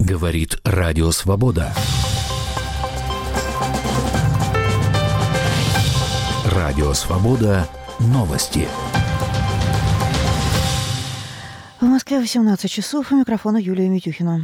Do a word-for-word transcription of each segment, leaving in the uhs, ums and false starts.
Говорит Радио Свобода. Радио Свобода. Новости. В Москве восемнадцать часов. У микрофона Юлия Митюхина.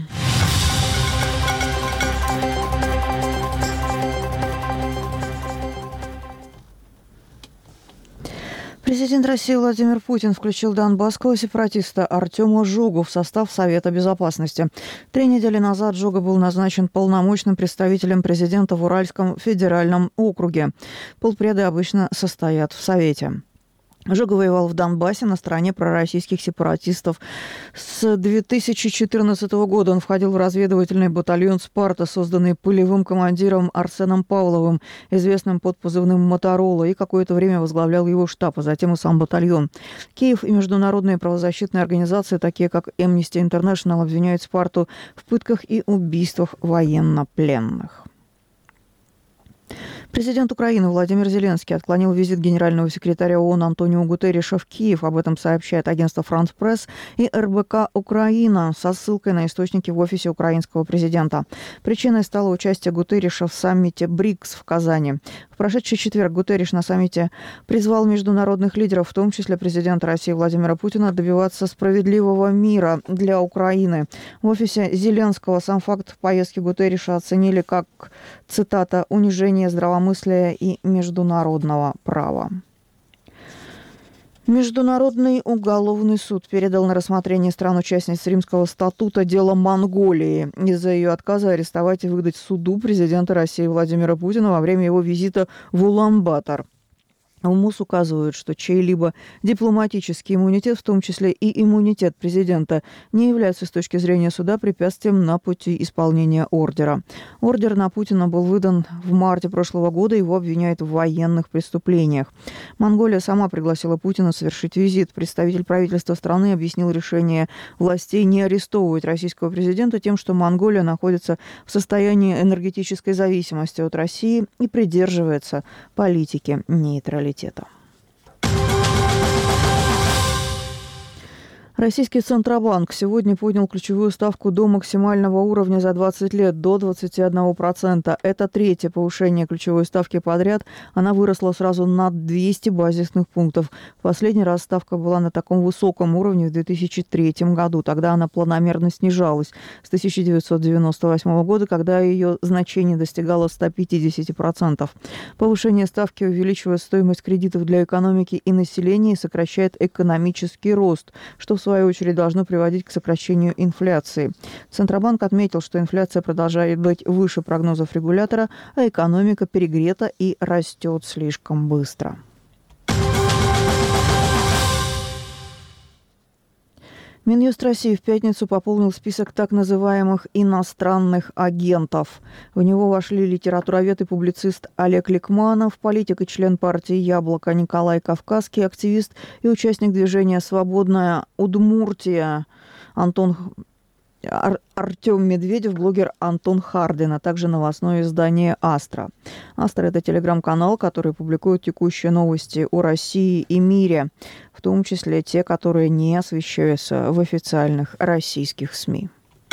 Президент России Владимир Путин включил донбасского сепаратиста Артема Жогу в состав Совета Безопасности. Три недели назад Жога был назначен полномочным представителем президента в Уральском федеральном округе. Полпреды обычно состоят в Совете. Жога воевал в Донбассе на стороне пророссийских сепаратистов. С две тысячи четырнадцатого года он входил в разведывательный батальон «Спарта», созданный полевым командиром Арсеном Павловым, известным под позывным «Моторола», и какое-то время возглавлял его штаб, а затем и сам батальон. Киев и международные правозащитные организации, такие как Amnesty International, обвиняют «Спарту» в пытках и убийствах военнопленных. Президент Украины Владимир Зеленский отклонил визит генерального секретаря ООН Антонио Гутерриша в Киев. Об этом сообщает агентство «Франс Пресс» и эр бэ ка «Украина» со ссылкой на источники в офисе украинского президента. Причиной стало участие Гутерриша в саммите БРИКС в Казани. В прошедший четверг Гутерриш на саммите призвал международных лидеров, в том числе президента России Владимира Путина, добиваться справедливого мира для Украины. В офисе Зеленского сам факт поездки Гутерриша оценили как, цитата, «унижение здравомыслия и международного права». Международный уголовный суд передал на рассмотрение стран-участниц Римского статута дело Монголии из-за ее отказа арестовать и выдать суду президента России Владимира Путина во время его визита в Улан-Батор. В МУС указывают, что чей-либо дипломатический иммунитет, в том числе и иммунитет президента, не является с точки зрения суда препятствием на пути исполнения ордера. Ордер на Путина был выдан в марте прошлого года, его обвиняют в военных преступлениях. Монголия сама пригласила Путина совершить визит. Представитель правительства страны объяснил решение властей не арестовывать российского президента тем, что Монголия находится в состоянии энергетической зависимости от России и придерживается политики нейтралитета. Российский Центробанк сегодня поднял ключевую ставку до максимального уровня за двадцать лет, до двадцати одного процента. Это третье повышение ключевой ставки подряд. Она выросла сразу на двести базисных пунктов. В последний раз ставка была на таком высоком уровне в две тысячи третьем году. Тогда она планомерно снижалась с тысяча девятьсот девяносто восьмого года, когда ее значение достигало ста пятидесяти процентов. Повышение ставки увеличивает стоимость кредитов для экономики и населения и сокращает экономический рост, что в в свою очередь должно приводить к сокращению инфляции. Центробанк отметил, что инфляция продолжает быть выше прогнозов регулятора, а экономика перегрета и растет слишком быстро. Минюст России в пятницу пополнил список так называемых иностранных агентов. В него вошли литературовед и публицист Олег Ликманов, политик и член партии «Яблоко» Николай Кавказский, активист и участник движения «Свободная Удмуртия» Антон Ар- Артем Медведев, блогер Антон Хардин, а также новостное издание «Астра». «Астра» — это телеграм-канал, который публикует текущие новости о России и мире, в том числе те, которые не освещаются в официальных российских СМИ.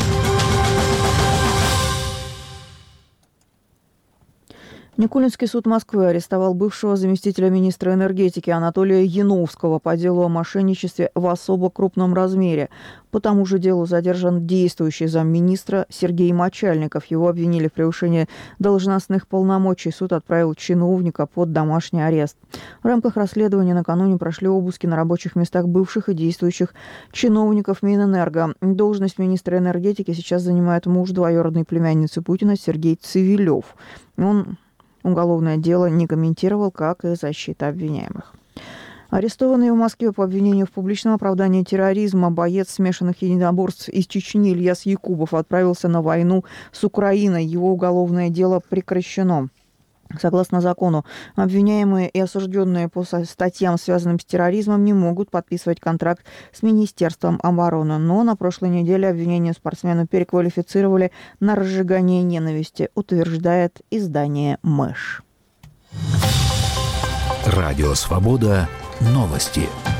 Никулинский суд Москвы арестовал бывшего заместителя министра энергетики Анатолия Яновского по делу о мошенничестве в особо крупном размере. По тому же делу задержан действующий замминистра Сергей Мочальников. Его обвинили в превышении должностных полномочий. Суд отправил чиновника под домашний арест. В рамках расследования накануне прошли обыски на рабочих местах бывших и действующих чиновников Минэнерго. Должность министра энергетики сейчас занимает муж двоюродной племянницы Путина Сергей Цивилев. Он уголовное дело не комментировал, как и защита обвиняемых. Арестованный в Москве по обвинению в публичном оправдании терроризма боец смешанных единоборств из Чечни Ильяс Якубов отправился на войну с Украиной. Его уголовное дело прекращено. Согласно закону, обвиняемые и осужденные по статьям, связанным с терроризмом, не могут подписывать контракт с Министерством обороны. Но на прошлой неделе обвинение спортсмену переквалифицировали на разжигание ненависти, утверждает издание «Мэш». Радио «Свобода». Новости.